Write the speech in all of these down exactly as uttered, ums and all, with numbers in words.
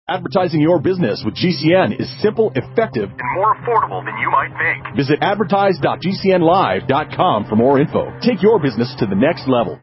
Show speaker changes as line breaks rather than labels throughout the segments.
Advertising your business with G C N is simple, effective,
and more affordable than you might think.
Visit advertise dot g c n live dot com for more info. Take your business to the next level.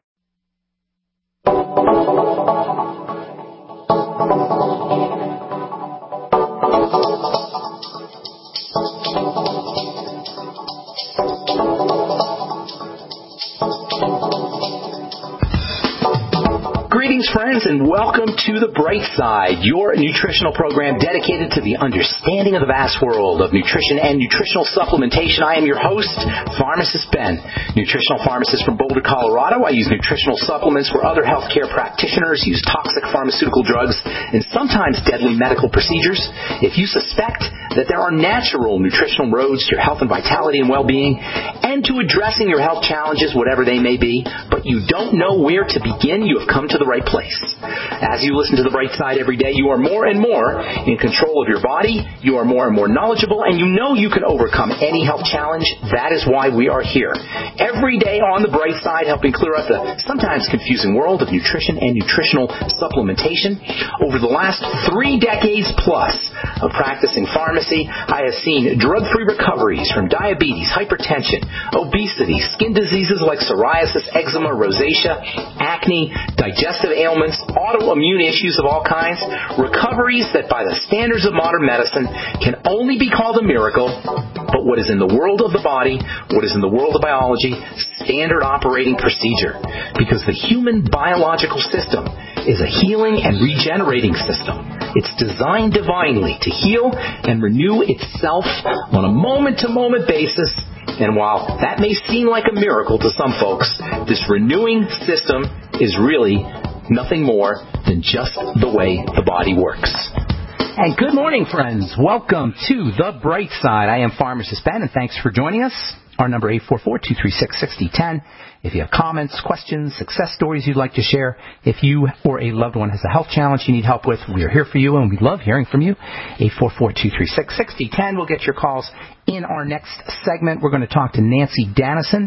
Greetings, friends, and welcome to The Bright Side, your nutritional program dedicated to the understanding of the vast world of nutrition and nutritional supplementation. I am your host, Pharmacist Ben, nutritional pharmacist from Boulder, Colorado. I use nutritional supplements where other healthcare practitioners use toxic pharmaceutical drugs and sometimes deadly medical procedures. If you suspect that there are natural nutritional roads to your health and vitality and well-being and to addressing your health challenges, whatever they may be, but you don't know where to begin, you have come to the right place. As you listen to The Bright Side every day, you are more and more in control of your body, you are more and more knowledgeable, and you know you can overcome any health challenge. That is why we are here. Every day on The Bright Side, helping clear up the sometimes confusing world of nutrition and nutritional supplementation. Over the last three decades plus of practicing pharmacy, I have seen drug-free recoveries from diabetes, hypertension, obesity, skin diseases like psoriasis, eczema, rosacea, acne, digestive ailments, autoimmune issues of all kinds, recoveries that by the standards of modern medicine can only be called a miracle, but what is in the world of the body, what is in the world of biology, standard operating procedure. Because the human biological system is a healing and regenerating system. It's designed divinely to heal and renew itself on a moment-to-moment basis. And while that may seem like a miracle to some folks, this renewing system is really nothing more than just the way the body works. And good morning, friends. Welcome to The Bright Side. I am Pharmacist Ben, and thanks for joining us. Our number eight four four, two three six, six zero one zero. If you have comments, questions, success stories you'd like to share, if you or a loved one has a health challenge you need help with, we are here for you, and we love hearing from you. eight four four, two three six, six zero one zero. We'll get your calls in our next segment. We're going to talk to Nancy Dannison.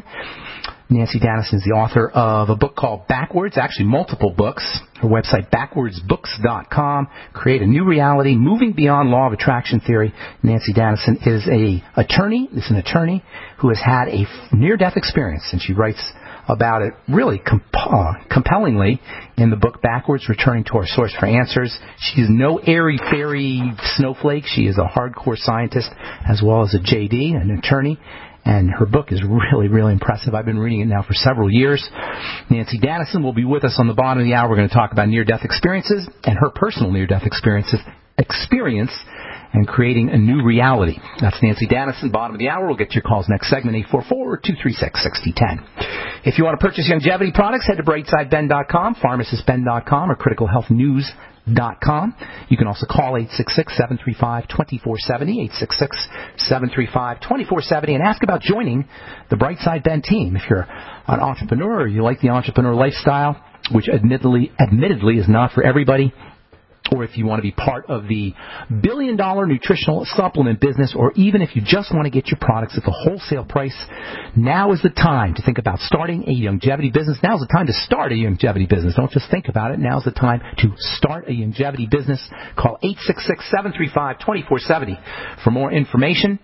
Nancy Dannison is the author of a book called Backwards, actually multiple books. Her website, backwards books dot com. Create a New Reality, Moving Beyond Law of Attraction Theory. Nancy Dannison is a attorney, is an attorney who has had a near-death experience, and she writes about it really comp- uh, compellingly in the book Backwards, Returning to Our Source for Answers. She is no airy-fairy snowflake. She is a hardcore scientist as well as a J D, an attorney. And her book is really, really impressive. I've been reading it now for several years. Nancy Dannison will be with us on the bottom of the hour. We're going to talk about near-death experiences and her personal near-death experiences, experience and creating a new reality. That's Nancy Dannison, bottom of the hour. We'll get your calls next segment, eight four four, two three six, six zero one zero. If you want to purchase longevity products, head to brightside ben dot com, pharmacist ben dot com, or critical health news dot com. You can also call eight six six, seven three five, two four seven zero, eight six six, seven three five, two four seven zero, and ask about joining the Brightside Ben team. If you're an entrepreneur or you like the entrepreneur lifestyle, which admittedly, admittedly is not for everybody, or if you want to be part of the billion-dollar nutritional supplement business, or even if you just want to get your products at the wholesale price, now is the time to think about starting a longevity business. Now is the time to start a longevity business. Don't just think about it. Now is the time to start a longevity business. Call eight six six, seven three five, two four seven zero for more information,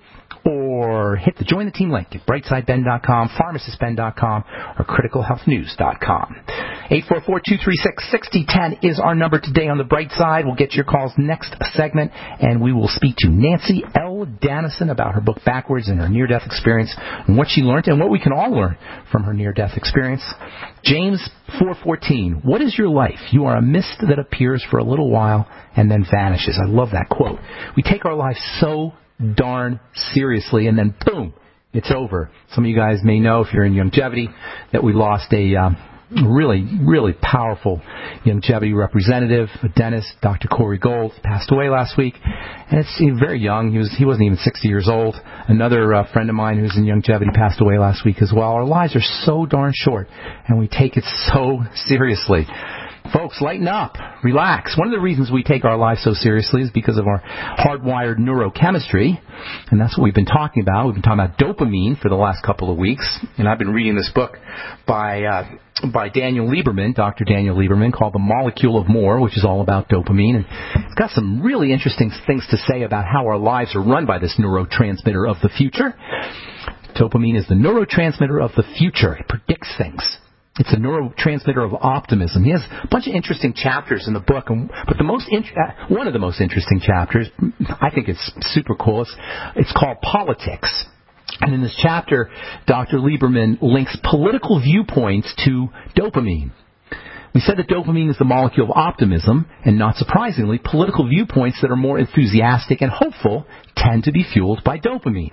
or hit the Join the Team link at brightside ben dot com, pharmacist ben dot com, or critical health news dot com. eight four four, two three six, six zero one zero is our number today on The Bright Side. We'll get your calls next segment, and we will speak to Nancy L. Dannison about her book Backwards and her near-death experience, and what she learned and what we can all learn from her near-death experience. James four fourteen, what is your life? You are a mist that appears for a little while and then vanishes. I love that quote. We take our lives so darn seriously, and then boom, it's over. Some of you guys may know, if you're in longevity, that we lost a um, really, really powerful longevity representative, a dentist, Doctor Corey Gold, passed away last week, and it's he was very young. He was he wasn't even sixty years old. Another uh, friend of mine who's in longevity passed away last week as well. Our lives are so darn short, and we take it so seriously. Folks, lighten up. Relax. One of the reasons we take our lives so seriously is because of our hardwired neurochemistry, and that's what we've been talking about. We've been talking about dopamine for the last couple of weeks, and I've been reading this book by uh, by Daniel Lieberman, Doctor Daniel Lieberman, called The Molecule of More, which is all about dopamine, and it's got some really interesting things to say about how our lives are run by this neurotransmitter of the future. Dopamine is the neurotransmitter of the future. It predicts things. It's a neurotransmitter of optimism. He has a bunch of interesting chapters in the book, and, but the most int- uh, one of the most interesting chapters, I think it's super cool, it's, it's called Politics. And in this chapter, Doctor Lieberman links political viewpoints to dopamine. We said that dopamine is the molecule of optimism, and not surprisingly, political viewpoints that are more enthusiastic and hopeful tend to be fueled by dopamine.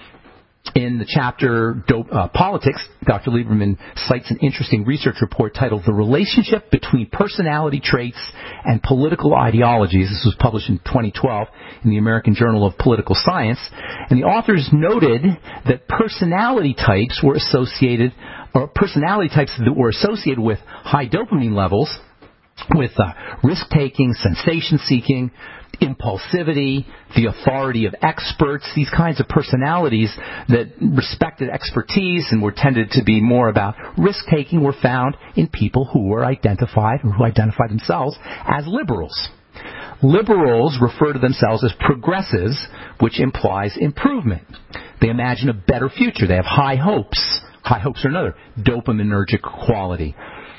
In the chapter Dope, uh, Politics, Doctor Lieberman cites an interesting research report titled The Relationship Between Personality Traits and Political Ideologies. This was published in twenty twelve in the American Journal of Political Science. And the authors noted that personality types were associated, or personality types that were associated with high dopamine levels, with uh, risk-taking, sensation-seeking, impulsivity, the authority of experts, these kinds of personalities that respected expertise and were tended to be more about risk-taking were found in people who were identified, or who identified themselves as liberals. Liberals refer to themselves as progressives, which implies improvement. They imagine a better future. They have high hopes. High hopes are another dopaminergic quality.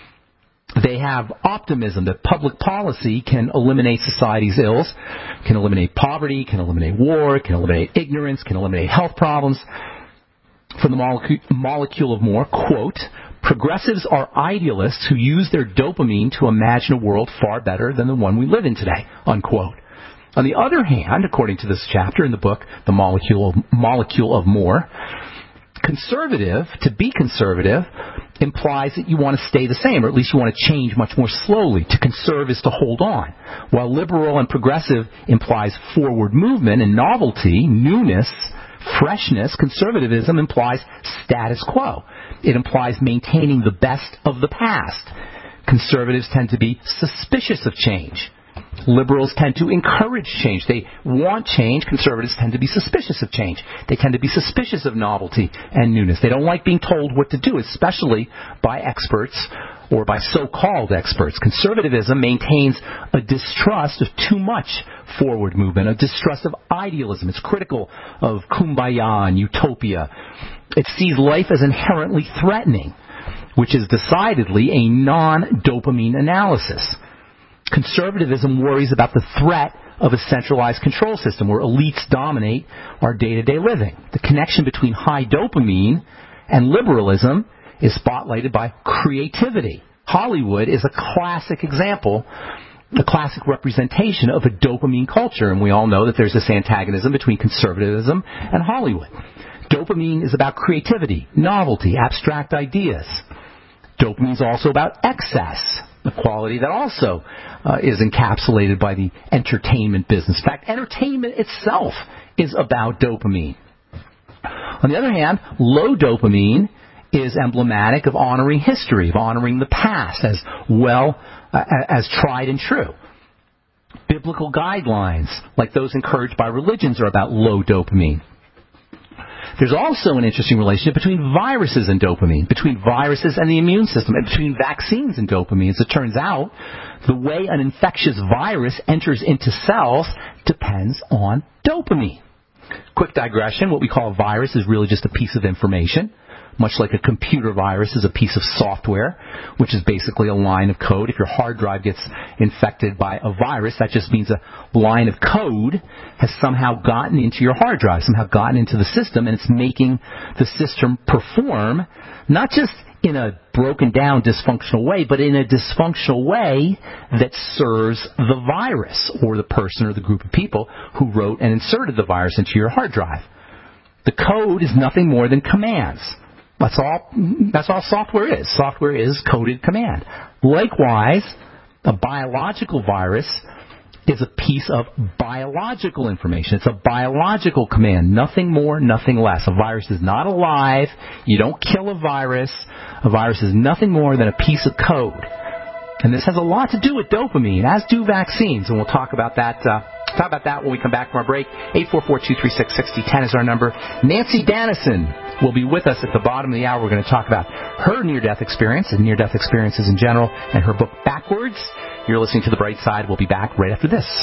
They have optimism that public policy can eliminate society's ills, can eliminate poverty, can eliminate war, can eliminate ignorance, can eliminate health problems. From the molecule, molecule of More, quote, progressives are idealists who use their dopamine to imagine a world far better than the one we live in today, unquote. On the other hand, according to this chapter in the book, The Molecule of, Molecule of More, conservative, to be conservative, implies that you want to stay the same, or at least you want to change much more slowly. To conserve is to hold on. While liberal and progressive implies forward movement and novelty, newness, freshness, conservatism implies status quo. It implies maintaining the best of the past. Conservatives tend to be suspicious of change. Liberals tend to encourage change. They want change. Conservatives tend to be suspicious of change. They tend to be suspicious of novelty and newness. They don't like being told what to do, especially by experts or by so-called experts. Conservatism maintains a distrust of too much forward movement, a distrust of idealism. It's critical of kumbaya and utopia. It sees life as inherently threatening, which is decidedly a non-dopamine analysis. Conservatism worries about the threat of a centralized control system where elites dominate our day-to-day living. The connection between high dopamine and liberalism is spotlighted by creativity. Hollywood is a classic example, a classic representation of a dopamine culture, and we all know that there's this antagonism between conservatism and Hollywood. Dopamine is about creativity, novelty, abstract ideas. Dopamine is also about excess, a quality that also uh, is encapsulated by the entertainment business. In fact, entertainment itself is about dopamine. On the other hand, low dopamine is emblematic of honoring history, of honoring the past as well uh, as tried and true. Biblical guidelines, like those encouraged by religions, are about low dopamine. There's also an interesting relationship between viruses and dopamine, between viruses and the immune system, and between vaccines and dopamine. As it turns out, the way an infectious virus enters into cells depends on dopamine. Quick digression, what we call a virus is really just a piece of information, much like a computer virus is a piece of software, which is basically a line of code. If your hard drive gets infected by a virus, that just means a line of code has somehow gotten into your hard drive, somehow gotten into the system, and it's making the system perform, not just in a broken down, dysfunctional way, but in a dysfunctional way that serves the virus or the person or the group of people who wrote and inserted the virus into your hard drive. The code is nothing more than commands. That's all, that's all software is. Software is coded command. Likewise, a biological virus is a piece of biological information. It's a biological command. Nothing more, nothing less. A virus is not alive. You don't kill a virus. A virus is nothing more than a piece of code. And this has a lot to do with dopamine, as do vaccines, and we'll talk about that uh, talk about that when we come back from our break. eight four four, two three six, six zero one zero is our number. Nancy Dannison will be with us at the bottom of the hour. We're going to talk about her near-death experience and near-death experiences in general and her book Backwards. You're listening to The Bright Side. We'll be back right after this.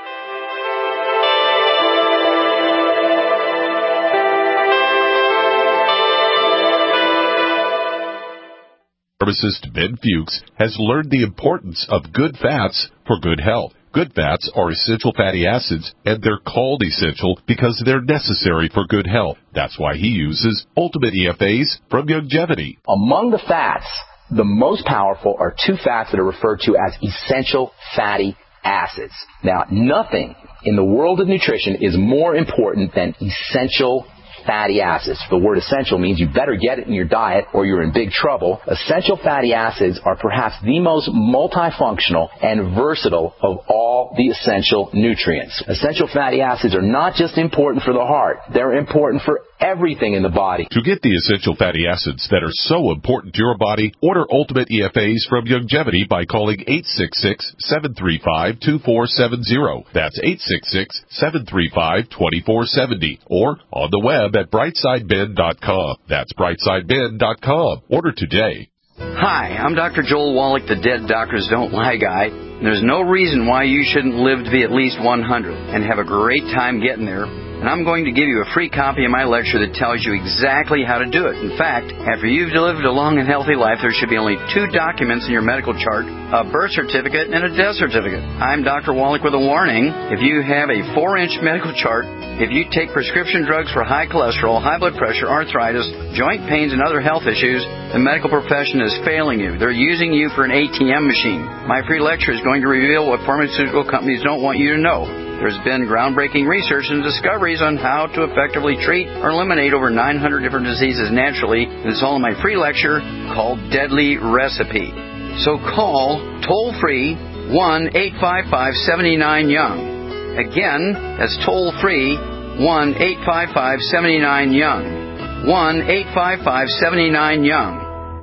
Pharmacist Ben Fuchs has learned the importance of good fats for good health. Good fats are essential fatty acids, and they're called essential because they're necessary for good health. That's why he uses Ultimate E F As from Youngevity.
Among the fats, the most powerful are two fats that are referred to as essential fatty acids. Now, nothing in the world of nutrition is more important than essential fatty acids. The word essential means you better get it in your diet or you're in big trouble. Essential fatty acids are perhaps the most multifunctional and versatile of all the essential nutrients. Essential fatty acids are not just important for the heart. They're important for everything in the body.
To get the essential fatty acids that are so important to your body, order Ultimate E F As from Youngevity by calling eight six six, seven three five, two four seven zero. That's eight six six, seven three five, two four seven zero. Or on the web at brightside ben dot com. That's brightside ben dot com. Order today.
Hi, I'm Doctor Joel Wallach, the Dead Doctors Don't Lie guy. There's no reason why you shouldn't live to be at least one hundred and have a great time getting there. And I'm going to give you a free copy of my lecture that tells you exactly how to do it. In fact, after you've lived a long and healthy life, there should be only two documents in your medical chart, a birth certificate and a death certificate. I'm Doctor Wallach with a warning. If you have a four-inch medical chart, if you take prescription drugs for high cholesterol, high blood pressure, arthritis, joint pains, and other health issues, the medical profession is failing you. They're using you for an A T M machine. My free lecture is going to reveal what pharmaceutical companies don't want you to know. There's been groundbreaking research and discoveries on how to effectively treat or eliminate over nine hundred different diseases naturally, and it's all in my free lecture called Deadly Recipe. So call toll-free one eight five five, seven nine young. Again, that's toll-free one eight five five, seven nine young. one eight five five, seven nine young.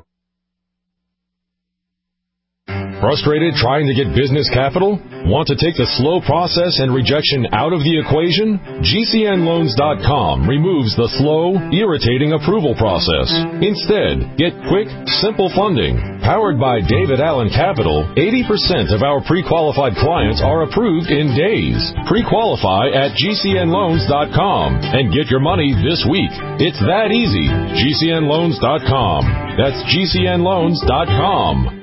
Frustrated trying to get business capital? Want to take the slow process and rejection out of the equation? G C N loans dot com removes the slow, irritating approval process. Instead, get quick, simple funding. Powered by David Allen Capital, eighty percent of our pre-qualified clients are approved in days. Pre-qualify at G C N loans dot com and get your money this week. It's that easy. G C N loans dot com. That's G C N loans dot com.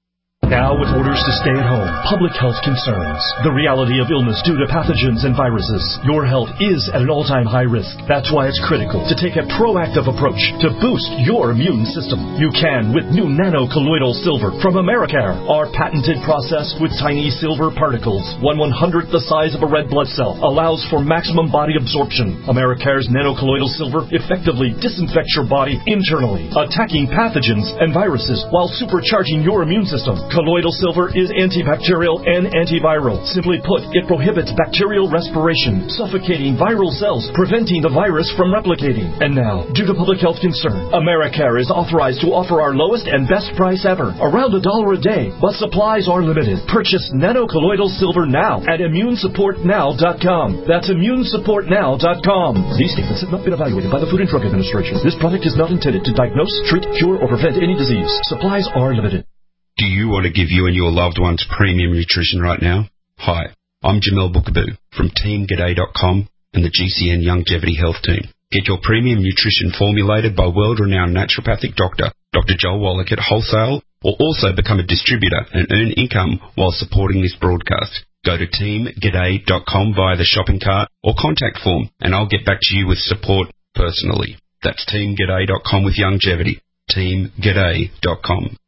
Now, with orders to stay at home, public health concerns, the reality of illness due to pathogens and viruses, your health is at an all-time high risk. That's why it's critical to take a proactive approach to boost your immune system. You can with new nano-colloidal silver from Americare. Our patented process with tiny silver particles, one one-hundredth the size of a red blood cell, allows for maximum body absorption. Americare's nano-colloidal silver effectively disinfects your body internally, attacking pathogens and viruses while supercharging your immune system. Colloidal silver is antibacterial and antiviral. Simply put, it prohibits bacterial respiration, suffocating viral cells, preventing the virus from replicating. And now, due to public health concern, Americare is authorized to offer our lowest and best price ever, around a dollar a day, but supplies are limited. Purchase nano-colloidal silver now at immune support now dot com. That's immune support now dot com. These statements have not been evaluated by the Food and Drug Administration. This product is not intended to diagnose, treat, cure, or prevent any disease. Supplies are limited.
Do you want to give you and your loved ones premium nutrition right now? Hi, I'm Jamel Bookaboo from team g'day dot com and the G C N Youngevity Health Team. Get your premium nutrition formulated by world-renowned naturopathic doctor, Doctor Joel Wallach at wholesale, or also become a distributor and earn income while supporting this broadcast. Go to team g'day dot com via the shopping cart or contact form, and I'll get back to you with support personally. That's team g'day dot com with Youngevity. team g'day dot com.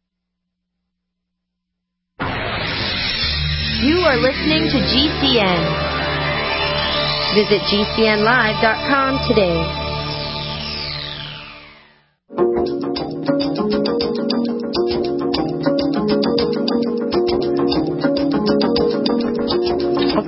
You are listening to G C N. Visit G C N live dot com today.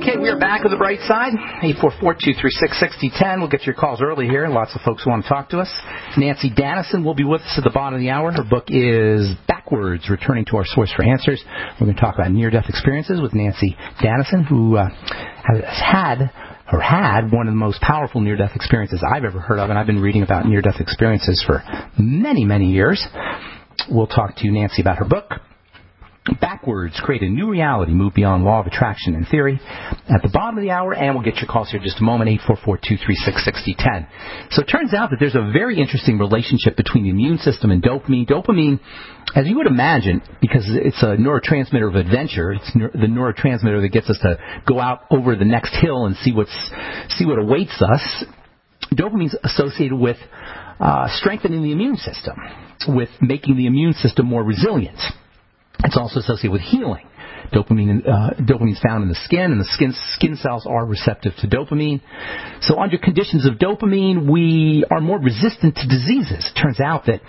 Okay, we are back with the bright side. eight four four, two three six, six zero one zero. We'll get your calls early here. Lots of folks want to talk to us. Nancy Dannison will be with us at the bottom of the hour. Her book is Backwards, Returning to Our Source for Answers. We're going to talk about near-death experiences with Nancy Dannison, who uh, has had or had one of the most powerful near-death experiences I've ever heard of, and I've been reading about near-death experiences for many, many years. We'll talk to Nancy about her book, Backwards, Create a New Reality, Move Beyond Law of Attraction and Theory, at the bottom of the hour, and we'll get your calls here in just a moment, eight four four, two three six, six zero one zero. So it turns out that there's a very interesting relationship between the immune system and dopamine. Dopamine, as you would imagine, because it's a neurotransmitter of adventure, it's the neurotransmitter that gets us to go out over the next hill and see what's see what awaits us. Dopamine's associated with uh, strengthening the immune system, with making the immune system more resilient. It's also associated with healing. Dopamine, uh, dopamine is found in the skin, and the skin skin cells are receptive to dopamine. So under conditions of dopamine, we are more resistant to diseases. It turns out that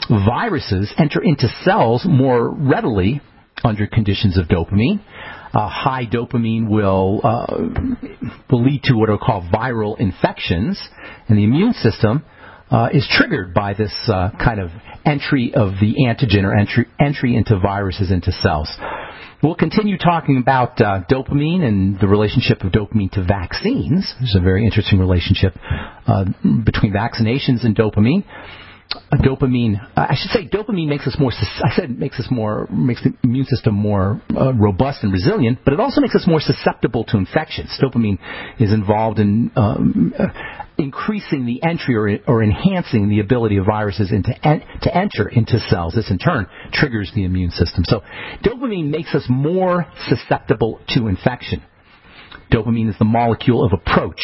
viruses enter into cells more readily under conditions of dopamine. Uh, high dopamine will uh, will lead to what are called viral infections, and the immune system Uh, is triggered by this uh, kind of entry of the antigen or entry entry into viruses into cells. We'll continue talking about uh, dopamine and the relationship of dopamine to vaccines. There's a very interesting relationship uh, between vaccinations and dopamine. Uh, dopamine, uh, I should say, dopamine makes us more. I said makes us more makes the immune system more uh, robust and resilient, but it also makes us more susceptible to infections. Dopamine is involved in um, uh, increasing the entry or, or enhancing the ability of viruses into en- to enter into cells. This in turn triggers the immune system. So dopamine makes us more susceptible to infection. Dopamine is the molecule of approach.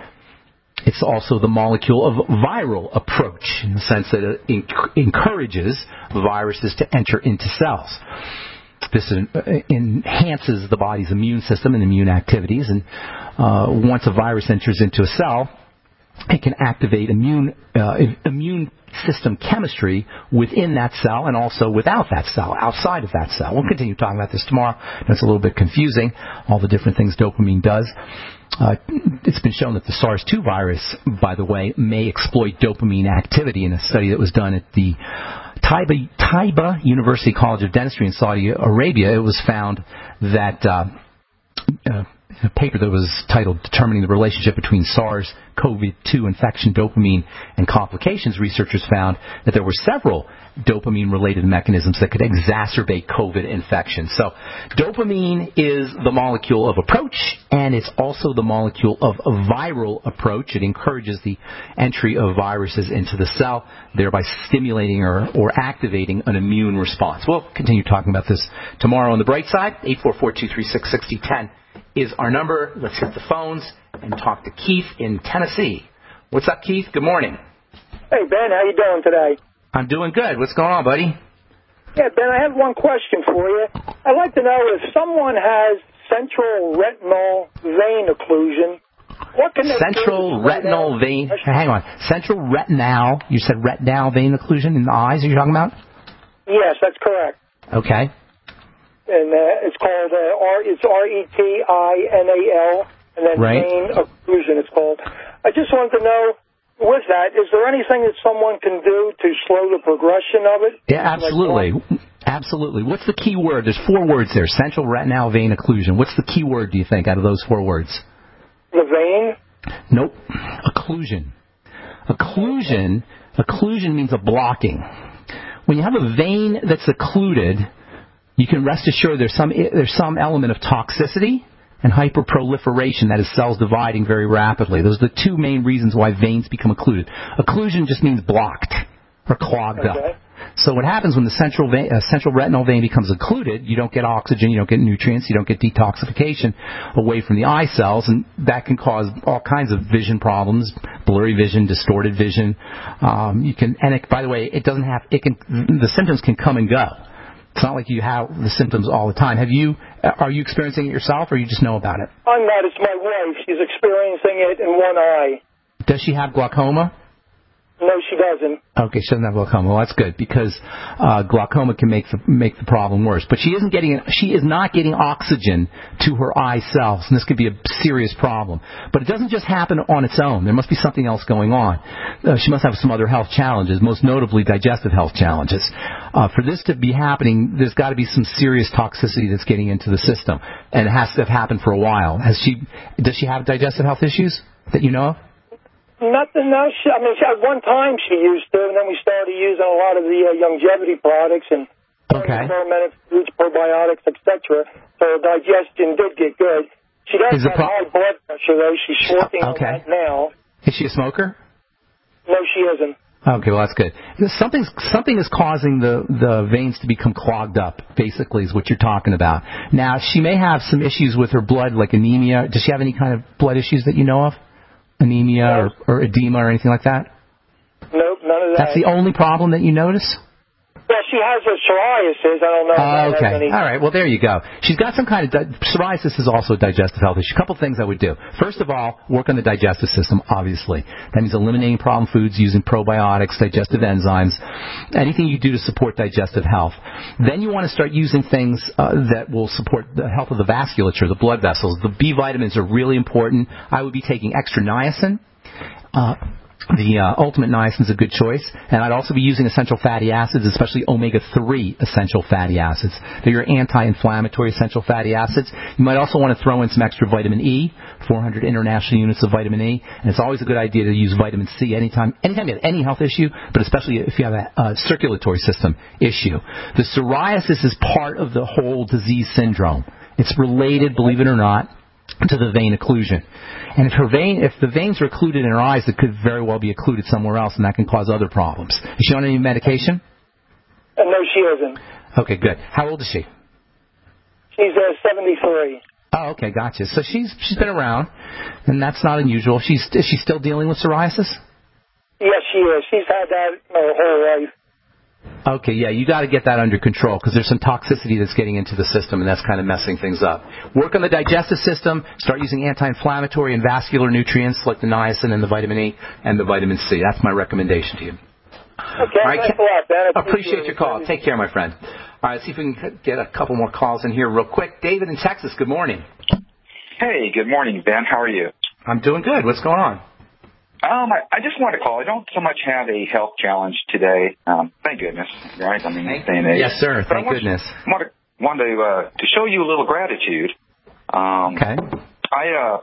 It's also the molecule of viral approach in the sense that it enc- encourages viruses to enter into cells. This enhances the body's immune system and immune activities, and uh, once a virus enters into a cell, it can activate immune uh, immune system chemistry within that cell and also without that cell, outside of that cell. We'll continue talking about this tomorrow. It's a little bit confusing, all the different things dopamine does. Uh, it's been shown that the SARS two virus, by the way, may exploit dopamine activity in a study that was done at the Taiba, Taiba University College of Dentistry in Saudi Arabia. It was found that uh, uh, a paper that was titled Determining the Relationship Between SARS C o V two Infection, Dopamine, and Complications, researchers found that there were several dopamine-related mechanisms that could exacerbate COVID infection. So dopamine is the molecule of approach, and it's also the molecule of a viral approach. It encourages the entry of viruses into the cell, thereby stimulating or, or activating an immune response. We'll continue talking about this tomorrow on the bright side. eight four four, two three six, six zero one zero is our number. Let's hit the phones and talk to Keith in Tennessee. What's up, Keith? Good morning.
Hey, Ben. How you doing today?
I'm doing good. What's going on, buddy?
Yeah, Ben, I have one question for you. I'd like to know if someone has central retinal vein occlusion, what can they
Central
do
retinal vein... Hang on. Central retinal... You said retinal vein occlusion in the eyes are you talking about?
Yes, that's correct.
Okay.
And uh, it's called... Uh, R, it's R E T I N A L, and then
right.
vein occlusion it's called. I just wanted to know... With that, is there anything that someone can do to slow the progression of it?
Yeah, absolutely. Like absolutely. What's the key word? There's four words there. Central retinal vein occlusion. What's the key word, do you think, out of those four words?
The vein?
Nope. Occlusion. Occlusion, occlusion means a blocking. When you have a vein that's occluded, you can rest assured there's some there's some element of toxicity and hyperproliferation, that is cells dividing very rapidly. Those are the two main reasons why veins become occluded. Occlusion just means blocked or clogged okay. up. So what happens when the central vein, uh, central retinal vein becomes occluded, you don't get oxygen, you don't get nutrients, you don't get detoxification away from the eye cells, and that can cause all kinds of vision problems, blurry vision, distorted vision. Um, you can, and it, by the way, it doesn't have, it can, the symptoms can come and go. It's not like you have the symptoms all the time. Have you? Are you experiencing it yourself, or you just know about it?
I'm not. It's my wife. She's experiencing it in one eye.
Does she have glaucoma?
No, she doesn't.
Okay, she doesn't have glaucoma. Well, that's good because uh, glaucoma can make the make the problem worse. But she isn't getting she is not getting oxygen to her eye cells, and this could be a serious problem. But it doesn't just happen on its own. There must be something else going on. Uh, she must have some other health challenges, most notably digestive health challenges. Uh, for this to be happening, there's got to be some serious toxicity that's getting into the system, and it has to have happened for a while. Has she? Does she have digestive health issues that you know of?
Nothing. No, she, I mean, she, at one time she used to, and then we started using a lot of the uh, longevity products and
okay.
fermented foods, probiotics, et cetera. So her digestion did get good. She does
Is
have pro- high blood pressure, though. She's working
okay.
on that now.
Is she a smoker?
No, she isn't.
Okay, well, that's good. Something's, something is causing the, the veins to become clogged up, basically, is what you're talking about. Now, she may have some issues with her blood, like anemia. Does she have any kind of blood issues that you know of? Anemia or, or edema or anything like that?
Nope, none of that.
That's the only problem that you notice?
Well, she has a psoriasis. I don't know.
Uh, okay.
Any...
All right. Well, there you go. She's got some kind of di- psoriasis is also a digestive health issue. A couple things I would do. First of all, work on the digestive system, obviously. That means eliminating problem foods, using probiotics, digestive enzymes, anything you do to support digestive health. Then you want to start using things uh, that will support the health of the vasculature, the blood vessels. The B vitamins are really important. I would be taking extra niacin. Uh, The uh, Ultimate Niacin is a good choice, and I'd also be using essential fatty acids, especially omega three essential fatty acids. They're your anti-inflammatory essential fatty acids. You might also want to throw in some extra vitamin E, four hundred international units of vitamin E, and it's always a good idea to use vitamin C anytime, anytime you have any health issue, but especially if you have a, a circulatory system issue. The psoriasis is part of the whole disease syndrome. It's related, believe it or not, to the vein occlusion. And if her vein, if the veins are occluded in her eyes, it could very well be occluded somewhere else, and that can cause other problems. Is she on any medication?
Uh, no, she isn't.
Okay, good. How old is she?
She's uh, seventy-three.
Oh, okay, gotcha. So she's she's been around, and that's not unusual. She's is she still dealing with psoriasis?
Yes, she is. She's had that her whole life.
Okay, yeah, you got to get that under control because there's some toxicity that's getting into the system, and that's kind of messing things up. Work on the digestive system. Start using anti-inflammatory and vascular nutrients like the niacin and the vitamin E and the vitamin C. That's my recommendation to you.
Okay,
All right,
thanks a lot, Ben.
I appreciate your call. Take care, my friend. All right, let's see if we can get a couple more calls in here real quick. David in Texas, good morning.
Hey, good morning, Ben. How are you?
I'm doing good. What's going on?
Um, I, I just wanted to call. I don't so much have a health challenge today. Um, thank goodness, right? I mean, this day and age.
Yes, sir.
But
Thank
I want,
goodness.
Wanted, wanted to uh, to show you a little gratitude. Um,
okay.
I uh,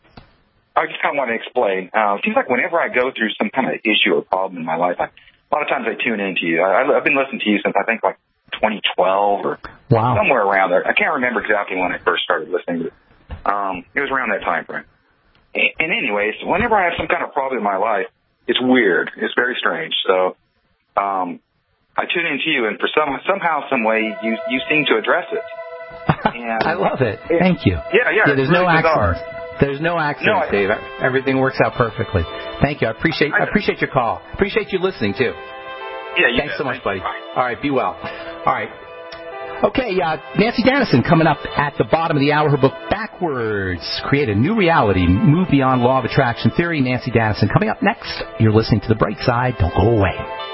I just kind of want to explain. Uh, it seems like whenever I go through some kind of issue or problem in my life, I, a lot of times I tune into you. I, I've been listening to you since I think like twenty twelve or
wow.
somewhere around there. I can't remember exactly when I first started listening, but um, it was around that time frame. And, and anyways, whenever I have some kind of problem in my life, it's weird. It's very strange. So um, I tune into you, and for some somehow, some way, you you seem to address it. And
I love it. Thank you.
Yeah, yeah.
yeah there's
really
no
bizarre.
accidents. There's no accidents,
no, I,
Dave. Everything works out perfectly. Thank you. I appreciate I, I appreciate your call. Appreciate you listening too.
Yeah. You
Thanks
bet.
so much, buddy.
Bye.
All right. Be well. All right. Okay, uh, Nancy Dennison coming up at the bottom of the hour. Her book, Backwards, Create a New Reality, Move Beyond Law of Attraction Theory. Nancy Dennison coming up next. You're listening to The Bright Side. Don't go away.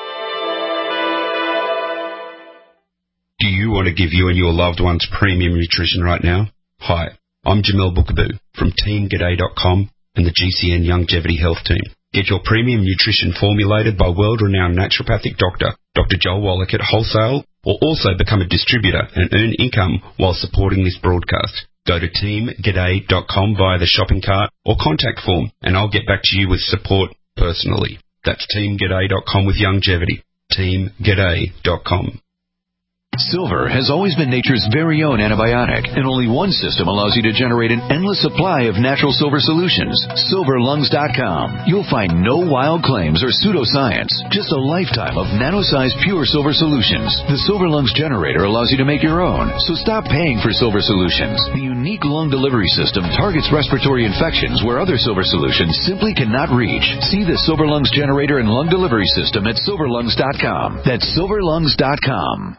Do you want to give you and your loved ones premium nutrition right now? Hi, I'm Jamel Bookaboo from Team G'day dot com and the G C N Longevity Health Team. Get your premium nutrition formulated by world-renowned naturopathic doctor, Doctor Joel Wallach at wholesale, or also become a distributor and earn income while supporting this broadcast. Go to Team G'day dot com via the shopping cart or contact form, and I'll get back to you with support personally. That's Team G'day dot com with Longevity. Team G'day dot com.
Silver has always been nature's very own antibiotic, and only one system allows you to generate an endless supply of natural silver solutions. Silver Lungs dot com. You'll find no wild claims or pseudoscience, just a lifetime of nano-sized pure silver solutions. The Silver Lungs generator allows you to make your own, so stop paying for silver solutions. The unique lung delivery system targets respiratory infections where other silver solutions simply cannot reach. See the Silver Lungs generator and lung delivery system at Silver Lungs dot com. That's Silver Lungs dot com.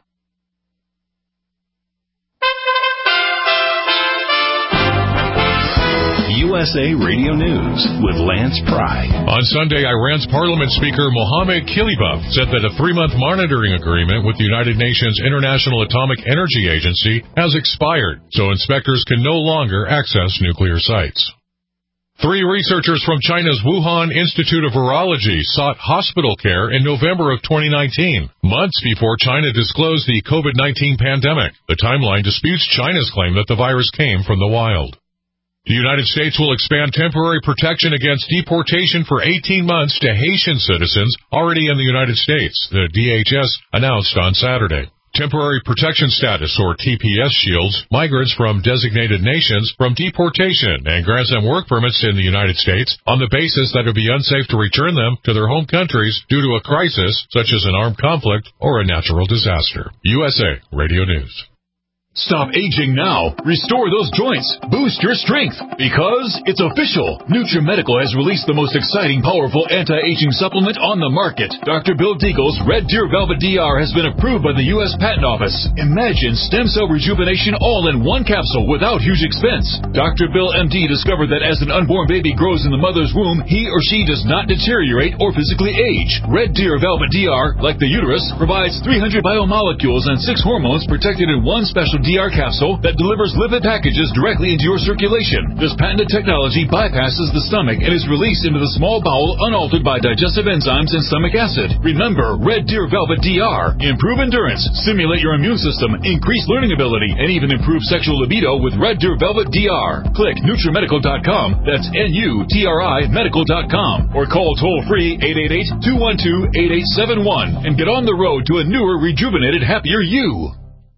S A Radio News with Lance Pry.
On Sunday, Iran's Parliament Speaker Mohammad Kilibov said that a three-month monitoring agreement with the United Nations International Atomic Energy Agency has expired, so inspectors can no longer access nuclear sites. Three researchers from China's Wuhan Institute of Virology sought hospital care in November of twenty nineteen, months before China disclosed the COVID nineteen pandemic. The timeline disputes China's claim that the virus came from the wild. The United States will expand temporary protection against deportation for eighteen months to Haitian citizens already in the United States, the D H S announced on Saturday. Temporary protection status, or T P S, shields migrants from designated nations from deportation and grants them work permits in the United States on the basis that it would be unsafe to return them to their home countries due to a crisis such as an armed conflict or a natural disaster. U S A Radio News.
Stop aging now. Restore those joints. Boost your strength. Because it's official. NutriMedical has released the most exciting, powerful anti-aging supplement on the market. Doctor Bill Deagle's Red Deer Velvet D R has been approved by the U S Patent Office. Imagine stem cell rejuvenation all in one capsule without huge expense. Doctor Bill M D discovered that as an unborn baby grows in the mother's womb, he or she does not deteriorate or physically age. Red Deer Velvet D R, like the uterus, provides three hundred biomolecules and six hormones protected in one special D R capsule that delivers lipid packages directly into your circulation. This patented technology bypasses the stomach and is released into the small bowel unaltered by digestive enzymes and stomach acid. Remember, Red Deer Velvet D R. Improve endurance, stimulate your immune system, increase learning ability, and even improve sexual libido with Red Deer Velvet D R. Click NutriMedical dot com. That's N U T R I medical dot com. Or call toll-free eight eight eight, two one two, eight eight seven one and get on the road to a newer, rejuvenated, happier you.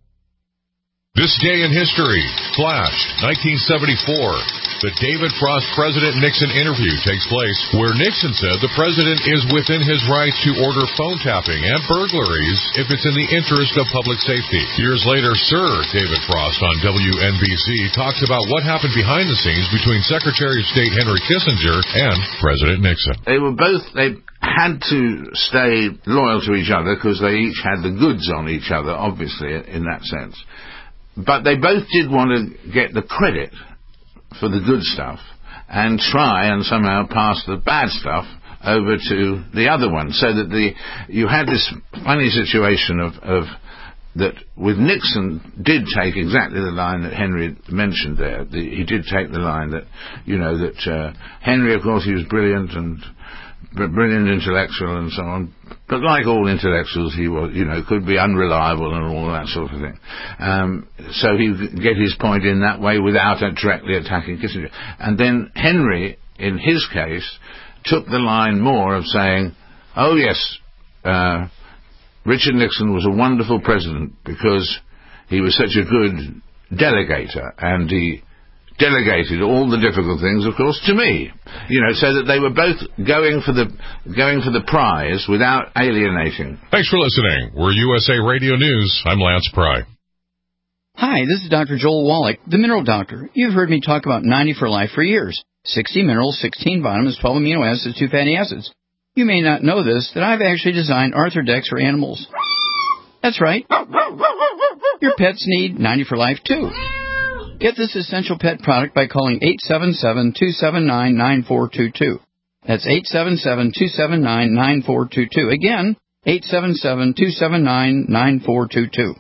This day in history, Flash, nineteen seventy-four. The David Frost President Nixon interview takes place where Nixon said the president is within his rights to order phone tapping and burglaries if it's in the interest of public safety. Years later, Sir David Frost on W N B C talks about what happened behind the scenes between Secretary of State Henry Kissinger and President Nixon.
They were both... they had to stay loyal to each other because they each had the goods on each other, obviously, in that sense. But they both did want to get the credit for the good stuff and try and somehow pass the bad stuff over to the other one, so that the you had this funny situation of, of that with Nixon did take exactly the line that Henry mentioned there. The, he did take the line that, you know, that uh, Henry, of course, he was brilliant and brilliant intellectual and so on, but like all intellectuals, he was, you know, could be unreliable and all that sort of thing. Um, so he would get his point in that way without directly attacking Kissinger. And then Henry, in his case, took the line more of saying, oh yes, uh, Richard Nixon was a wonderful president because he was such a good delegator, and he delegated all the difficult things, of course, to me. You know, so that they were both going for the going for the prize without alienating.
Thanks for listening. We're U S A Radio News. I'm Lance Pry.
Hi, this is Doctor Joel Wallach, the Mineral Doctor. You've heard me talk about ninety for Life for years. sixty minerals, sixteen vitamins, twelve amino acids, two fatty acids. You may not know this, that I've actually designed Arthrodex for animals. That's right. Your pets need ninety for Life, too. Get this essential pet product by calling eight seven seven, two seven nine, nine four two two. That's eight seven seven, two seven nine, nine four two two. Again, eight seven seven, two seven nine, nine four two two.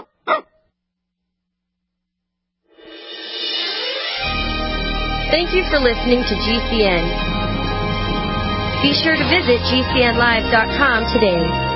Thank you for listening to G C N. Be sure to visit G C N live dot com today.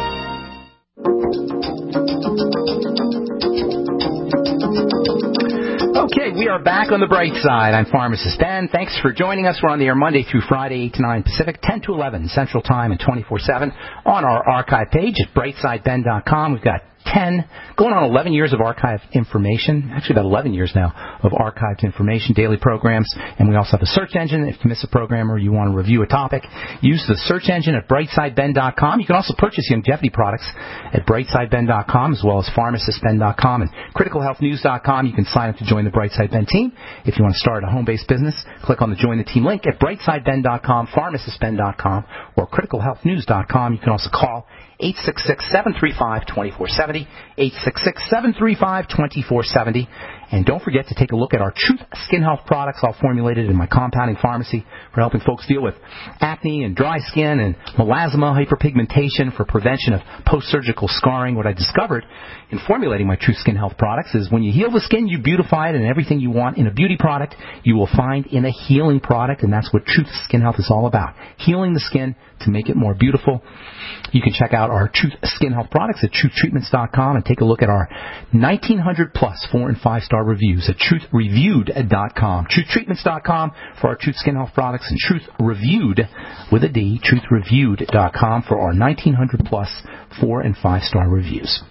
Okay, we are back on the bright side. I'm Pharmacist Ben. Thanks for joining us. We're on the air Monday through Friday, eight to nine Pacific, ten to eleven Central Time, and twenty-four seven on our archive page at brightside ben dot com. We've got ten, going on eleven years of archived information, actually about eleven years now of archived information, daily programs, and we also have a search engine. If you miss a program or you want to review a topic, use the search engine at brightside ben dot com. You can also purchase Longevity products at brightside ben dot com as well as pharmacist ben dot com and critical health news dot com. You can sign up to join the Brightside Ben team. If you want to start a home-based business, click on the Join the Team link at brightside ben dot com, pharmacist ben dot com, or critical health news dot com. You can also call eight six six, seven three five, two four seven zero, eight six six, seven three five, two four seven zero. And don't forget to take a look at our Truth Skin Health products, all formulated in my compounding pharmacy for helping folks deal with acne and dry skin and melasma, hyperpigmentation, for prevention of post-surgical scarring. What I discovered in formulating my Truth Skin Health products is when you heal the skin, you beautify it, and everything you want in a beauty product, you will find in a healing product, and that's what Truth Skin Health is all about, healing the skin to make it more beautiful. You can check out our Truth Skin Health products at truth treatments dot com and take a look at our nineteen hundred plus four and five star reviews at truth reviewed dot com. truth treatments dot com for our Truth Skin Health products, and Truth Reviewed with a D, truth reviewed dot com for our nineteen hundred plus four and five star reviews.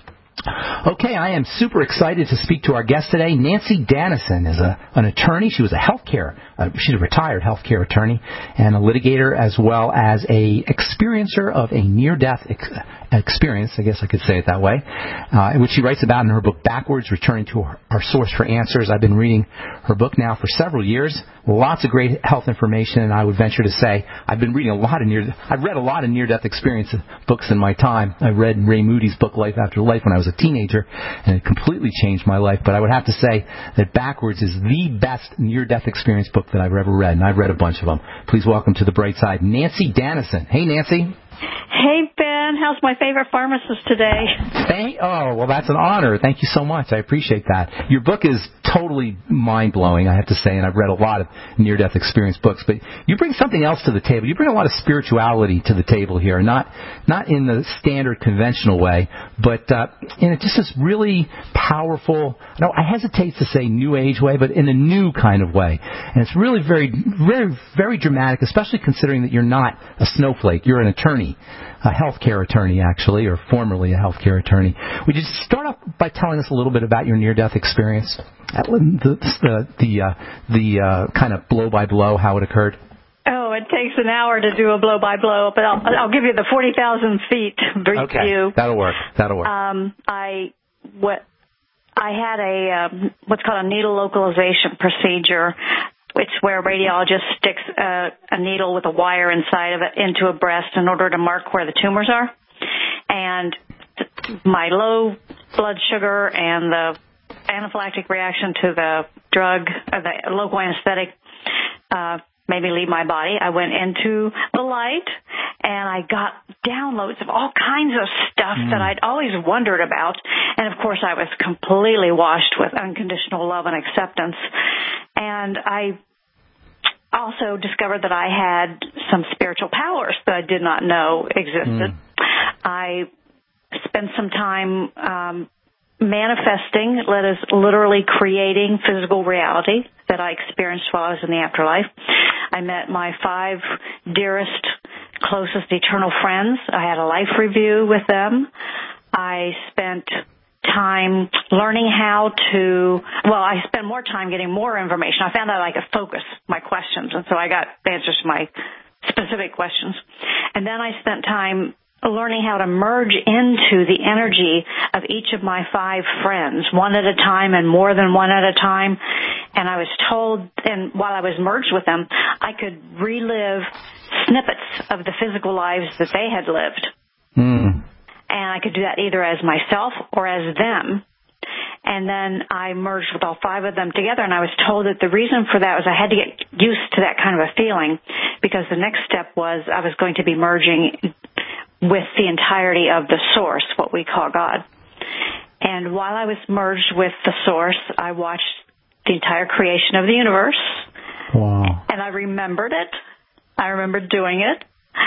Okay, I am super excited to speak to our guest today. Nancy Dannison is a, an attorney. She was a healthcare, uh, she's a retired healthcare attorney and a litigator, as well as a experiencer of a near-death ex- experience, I guess I could say it that way, uh, which she writes about in her book Backwards, Returning to Our, Our Source for Answers. I've been reading her book now for several years. Lots of great health information, and I would venture to say I've been reading a lot of near, I've read a lot of near-death experience books in my time. I read Ray Moody's book Life After Life when I was a teenager, and it completely changed my life. But I would have to say that Backwards is the best near-death experience book that I've ever read, and I've read a bunch of them. Please welcome to the bright side, Nancy Dannison. Hey, Nancy.
Hey, Ben. How's my favorite pharmacist today?
Thank, oh, well, that's an honor. Thank you so much. I appreciate that. Your book is totally mind-blowing, I have to say, and I've read a lot of near-death experience books. But you bring something else to the table. You bring a lot of spirituality to the table here, not not in the standard conventional way, but uh, in just this really powerful, no, I hesitate to say New Age way, but in a new kind of way. And it's really very, very, very dramatic, especially considering that you're not a snowflake. You're an attorney. A healthcare attorney, actually, or formerly a healthcare attorney. Would you start off by telling us a little bit about your near-death experience, the the the, uh, the uh, kind of blow-by-blow, how it occurred?
Oh, it takes an hour to do a blow-by-blow, but I'll, I'll give you the forty thousand feet brief
okay.
view.
Okay, that'll work. That'll work.
Um, I what I had a um, what's called a needle localization procedure. It's where a radiologist sticks a, a needle with a wire inside of it into a breast in order to mark where the tumors are. And th- my low blood sugar and the anaphylactic reaction to the drug, uh, the local anesthetic, uh, made me leave my body. I went into the light, and I got downloads of all kinds of stuff mm. that I'd always wondered about. And, of course, I was completely washed with unconditional love and acceptance. And I also discovered that I had some spiritual powers that I did not know existed. Mm. I spent some time um, manifesting, that is literally creating physical reality that I experienced while I was in the afterlife. I met my five dearest, closest eternal friends. I had a life review with them. I spent time learning how to, well, I spent more time getting more information. I found out I could focus my questions, and so I got answers to my specific questions. And then I spent time learning how to merge into the energy of each of my five friends, one at a time and more than one at a time. And I was told, and while I was merged with them, I could relive snippets of the physical lives that they had lived. Mm. And I could do that either as myself or as them. And then I merged with all five of them together, and I was told that the reason for that was I had to get used to that kind of a feeling, because the next step was I was going to be merging with the entirety of the source, what we call God. And while I was merged with the source, I watched the entire creation of the universe. Wow. And I remembered it. I remembered doing it.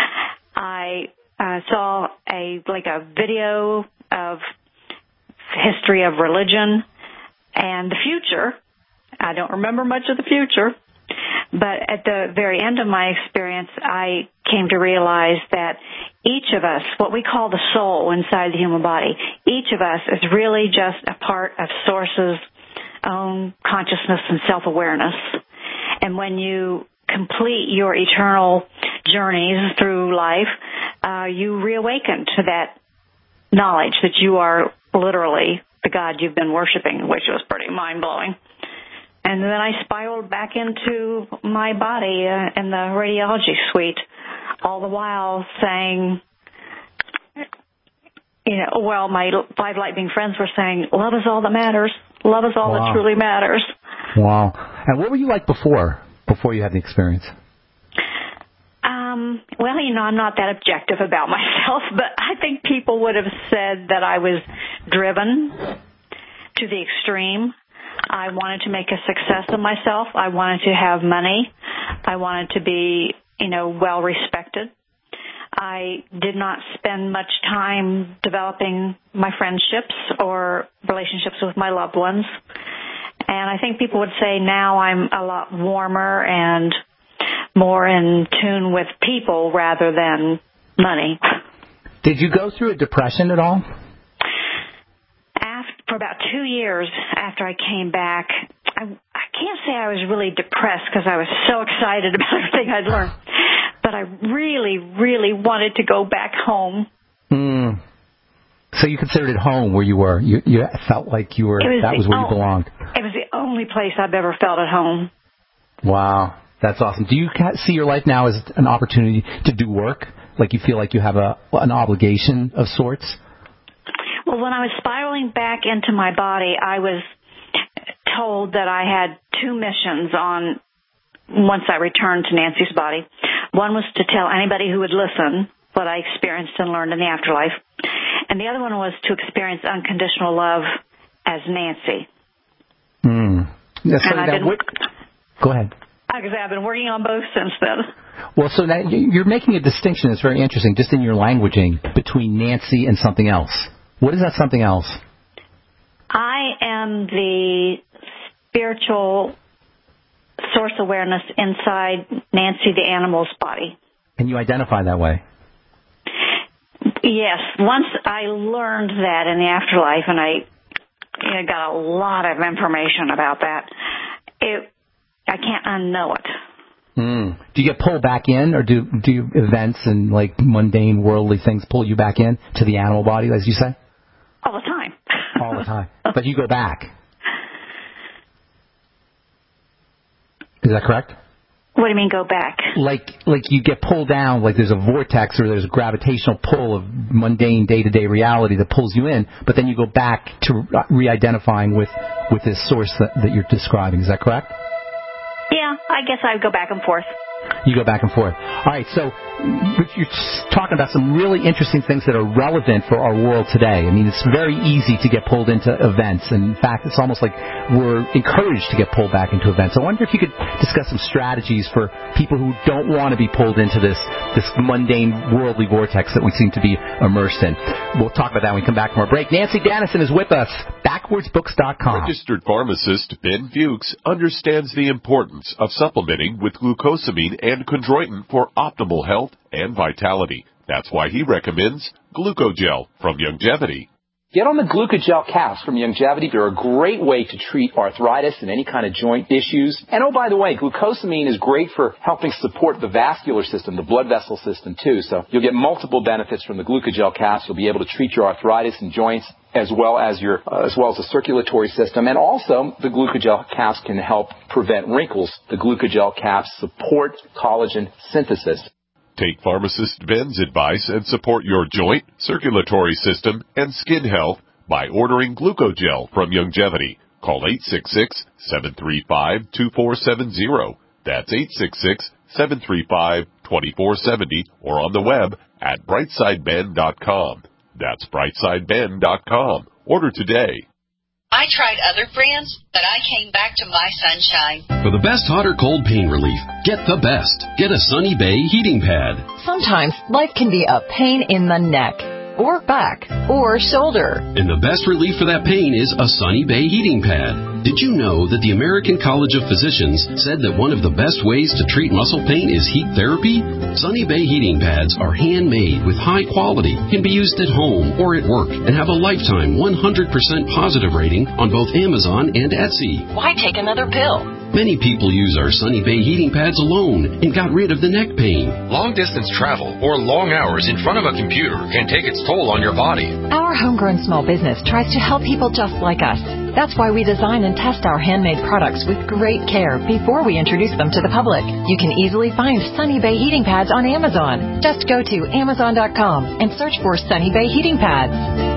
I uh, saw a like a video of history of religion and the future. I don't remember much of the future, but at the very end of my experience, I came to realize that each of us, what we call the soul inside the human body, each of us is really just a part of Source's own consciousness and self-awareness. And when you complete your eternal journeys through life, uh, you reawaken to that knowledge that you are literally the God you've been worshiping, which was pretty mind-blowing. And then I spiraled back into my body uh, in the radiology suite, all the while saying, You know, well, my five light being friends were saying, love is all that matters. Love is all
Wow.
that truly matters.
Wow. And what were you like before, before you had the experience?
Um, well, you know, I'm not that objective about myself, but I think people would have said that I was driven to the extreme. I wanted to make a success of myself. I wanted to have money. I wanted to be, you know, well respected. I did not spend much time developing my friendships or relationships with my loved ones. And I think people would say now I'm a lot warmer and more in tune with people rather than money.
Did you go through a depression at all?
After, for about two years after I came back, I, I can't say I was really depressed because I was so excited about everything I'd learned. But I really, really wanted to go back home.
Mm. So you considered it home where you were. You, you felt like you were.
Was
that was where you belonged.
It was the only place I've ever felt at home.
Wow, that's awesome. Do you see your life now as an opportunity to do work? Like you feel like you have a an obligation of sorts?
Well, when I was spiraling back into my body, I was told that I had two missions on once I returned to Nancy's body. One was to tell anybody who would listen what I experienced and learned in the afterlife. And the other one was to experience unconditional love as Nancy.
Mm. Yeah, so
and I've been,
w- Go ahead.
Like I say, I've been working on both since then.
Well, so now you're making a distinction that's very interesting, just in your languaging, between Nancy and something else. What is that something else?
I am the spiritual source awareness inside Nancy the animal's body.
And you identify that way?
Yes. Once I learned that in the afterlife, and I you know, got a lot of information about that, it I can't unknow it.
Mm. Do you get pulled back in, or do do events and like mundane worldly things pull you back in to the animal body, as you say?
All the time.
All the time. But you go back. Is that correct?
What do you mean go back?
Like like you get pulled down, like there's a vortex or there's a gravitational pull of mundane day-to-day reality that pulls you in, but then you go back to re-identifying with, with this source that, that you're describing. Is that correct?
Yeah, I guess I would go back and forth.
You go back and forth. All right, so you're talking about some really interesting things that are relevant for our world today. I mean, it's very easy to get pulled into events. And in fact, it's almost like we're encouraged to get pulled back into events. I wonder if you could discuss some strategies for people who don't want to be pulled into this, this mundane worldly vortex that we seem to be immersed in. We'll talk about that when we come back from our break. Nancy Dennison is with us, backwards books dot com.
Registered pharmacist Ben Fuchs understands the importance of supplementing with glucosamine and chondroitin for optimal health and vitality. That's why he recommends Glucogel from Youngevity.
Get on the Glucogel caps from Youngevity. They're a great way to treat arthritis and any kind of joint issues. And oh, by the way, glucosamine is great for helping support the vascular system, the blood vessel system too. So you'll get multiple benefits from the Glucogel caps. You'll be able to treat your arthritis and joints as well as your uh, as well as the circulatory system. And also, the Glucogel caps can help prevent wrinkles. The Glucogel caps support collagen synthesis.
Take pharmacist Ben's advice and support your joint, circulatory system, and skin health by ordering Glucogel from Youngevity. Call eight six six, seven three five, two four seven zero. That's eight six six, seven three five, two four seven zero or on the web at brightside ben dot com. That's brightside ben dot com. Order today.
I tried other brands, but I came back to My Sunshine.
For the best hot or cold pain relief, get the best. Get a Sunny Bay heating pad.
Sometimes life can be a pain in the neck, or back, or shoulder.
And the best relief for that pain is a Sunny Bay heating pad. Did you know that the American College of Physicians said that one of the best ways to treat muscle pain is heat therapy? Sunny Bay heating pads are handmade with high quality, can be used at home or at work, and have a lifetime one hundred percent positive rating on both Amazon and Etsy.
Why take another pill?
Many people use our Sunny Bay heating pads alone and got rid of the neck pain.
Long-distance travel or long hours in front of a computer can take its toll on your body.
Our homegrown small business tries to help people just like us. That's why we design and test our handmade products with great care before we introduce them to the public. You can easily find Sunny Bay heating pads on Amazon. Just go to amazon dot com and search for Sunny Bay heating pads.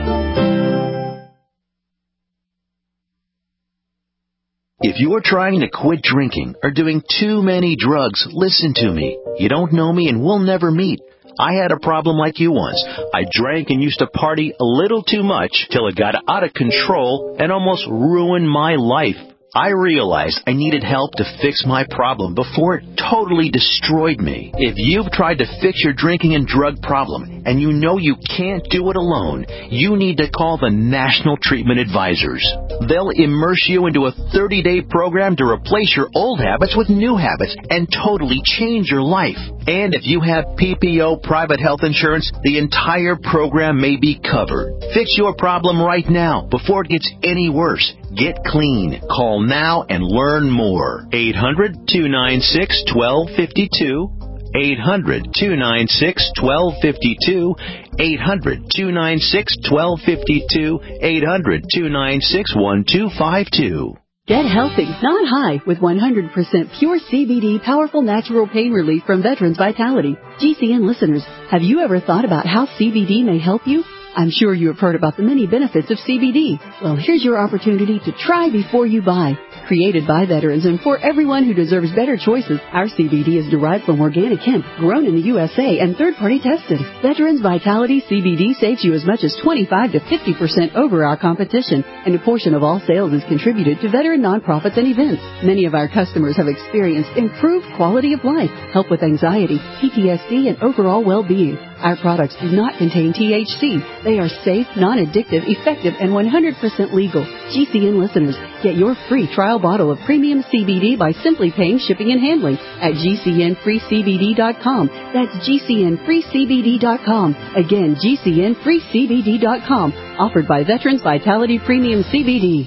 If you're trying to quit drinking or doing too many drugs, listen to me. You don't know me and we'll never meet. I had a problem like you once. I drank and used to party a little too much till it got out of control and almost ruined my life. I realized I needed help to fix my problem before it totally destroyed me. If you've tried to fix your drinking and drug problem and you know you can't do it alone, you need to call the National Treatment Advisors. They'll immerse you into a thirty-day program to replace your old habits with new habits and totally change your life. And if you have P P O private health insurance, the entire program may be covered. Fix your problem right now before it gets any worse. Get clean. Call now and learn more. eight hundred, two nine six, one two five two. eight hundred, two nine six, one two five two. eight hundred, two nine six, one two five two. eight hundred, two nine six, one two five two.
Get healthy, not high, with one hundred percent pure C B D powerful natural pain relief from Veterans Vitality. G C N listeners, have you ever thought about how C B D may help you? I'm sure you have heard about the many benefits of C B D. Well, here's your opportunity to try before you buy. Created by veterans and for everyone who deserves better choices, our C B D is derived from organic hemp, grown in the U S A and third-party tested. Veterans Vitality C B D saves you as much as twenty-five to fifty percent over our competition, and a portion of all sales is contributed to veteran nonprofits and events. Many of our customers have experienced improved quality of life, help with anxiety, P T S D, and overall well-being. Our products do not contain T H C. They are safe, non-addictive, effective, and one hundred percent legal. G C N listeners, get your free trial bottle of premium C B D by simply paying shipping and handling at G C N free C B D dot com. That's G C N free C B D dot com. Again, G C N free C B D dot com. Offered by Veterans Vitality Premium C B D.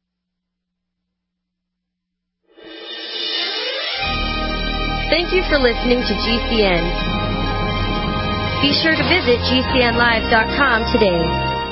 Thank you for listening to G C N. Be sure to visit G C N live dot com today.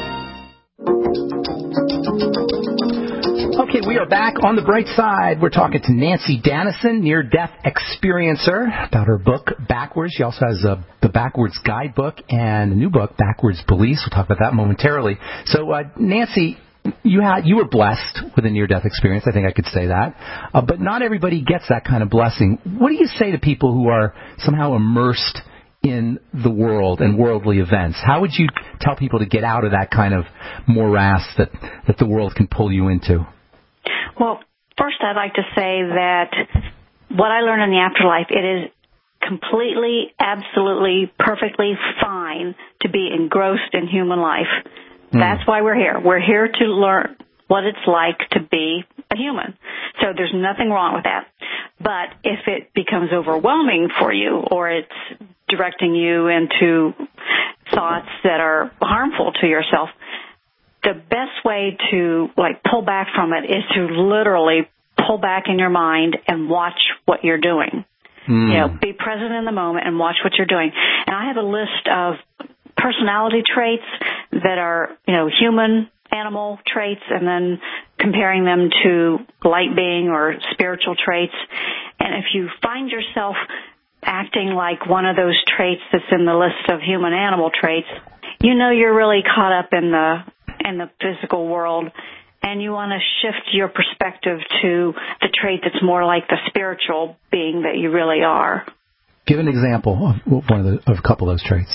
Okay, we are back on the bright side. We're talking to Nancy Dannison, near-death experiencer, about her book, Backwards. She also has a, the Backwards Guidebook and a new book, Backwards Beliefs. We'll talk about that momentarily. So, uh, Nancy, you had you were blessed with a near-death experience. I think I could say that. Uh, but not everybody gets that kind of blessing. What do you say to people who are somehow immersed in the world and worldly events? How would you tell people to get out of that kind of morass that, that the world can pull you into?
Well, first I'd like to say that what I learned in the afterlife, it is completely, absolutely, perfectly fine to be engrossed in human life. Mm. That's why we're here. We're here to learn what it's like to be a human. So there's nothing wrong with that. But if it becomes overwhelming for you, or it's directing you into thoughts that are harmful to yourself, the best way to like pull back from it is to literally pull back in your mind and watch what you're doing. Mm. You know, be present in the moment and watch what you're doing. And I have a list of personality traits that are, you know, human, animal traits, and then comparing them to light being or spiritual traits. And if you find yourself acting like one of those traits that's in the list of human animal traits, you know you're really caught up in the in the physical world, and you want to shift your perspective to the trait that's more like the spiritual being that you really are.
Give an example of one of the of a couple of those traits.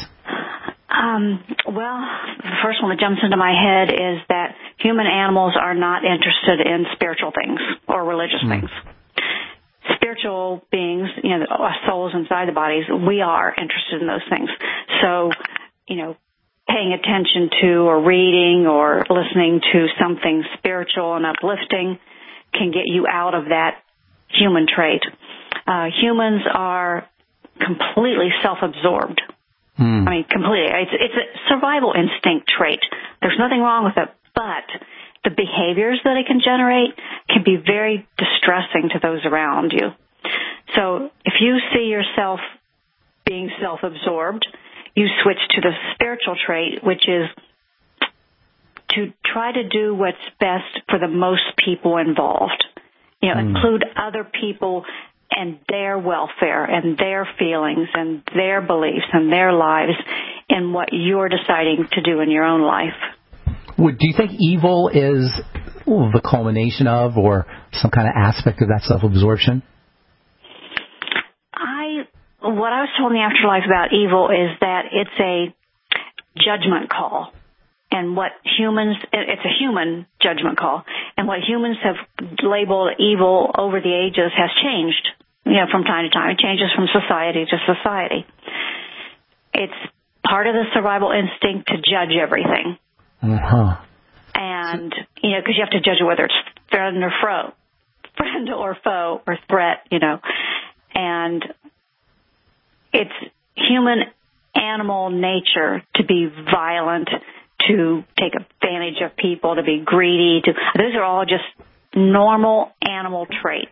Um, well, the first one that jumps into my head is that human animals are not interested in spiritual things or religious mm. things. Spiritual beings, you know, souls inside the bodies, we are interested in those things. So, you know, paying attention to or reading or listening to something spiritual and uplifting can get you out of that human trait. Uh, humans are completely self-absorbed. Mm. I mean, completely. It's, it's a survival instinct trait. There's nothing wrong with it, but the behaviors that it can generate can be very distressing to those around you. So if you see yourself being self-absorbed, you switch to the spiritual trait, which is to try to do what's best for the most people involved. You know, mm. include other people and their welfare and their feelings and their beliefs and their lives in what you're deciding to do in your own life.
Would, do you think evil is ooh, the culmination of or some kind of aspect of that self-absorption?
I, what I was told in the afterlife about evil is that it's a judgment call. And what humans, it's a human judgment call. And what humans have labeled evil over the ages has changed, you know, from time to time. It changes from society to society. It's part of the survival instinct to judge everything.
Uh-huh.
And, you know, because you have to judge whether it's friend or foe, friend or foe or threat, you know. And it's human animal nature to be violent, to take advantage of people, to be greedy. To those are all just normal animal traits.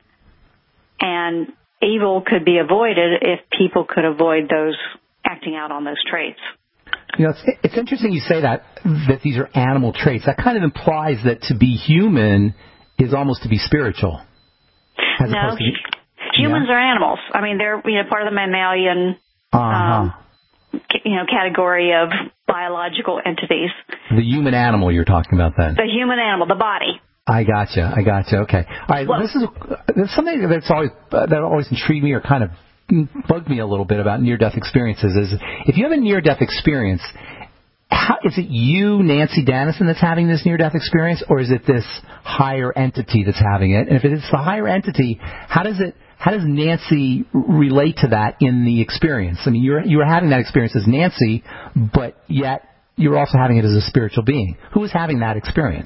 And evil could be avoided if people could avoid those, acting out on those traits.
You know, it's, it's interesting you say that, that these are animal traits. That kind of implies that to be human is almost to be spiritual. As
no,
opposed to be,
humans
yeah?
are animals. I mean, they're, you know, part of the mammalian
uh-huh.
um, you know, category of biological entities.
The human animal you're talking about then.
The human animal, the body.
I gotcha. I gotcha. Okay. All right. Well, this is there's something that's always uh, that always intrigued me or kind of bugged me a little bit about near-death experiences. Is if you have a near-death experience, how, is it you, Nancy Dennison, that's having this near-death experience, or is it this higher entity that's having it? And if it is the higher entity, how does it? How does Nancy relate to that in the experience? I mean, you're you're having that experience as Nancy, but yet you're also having it as a spiritual being. Who is having that experience?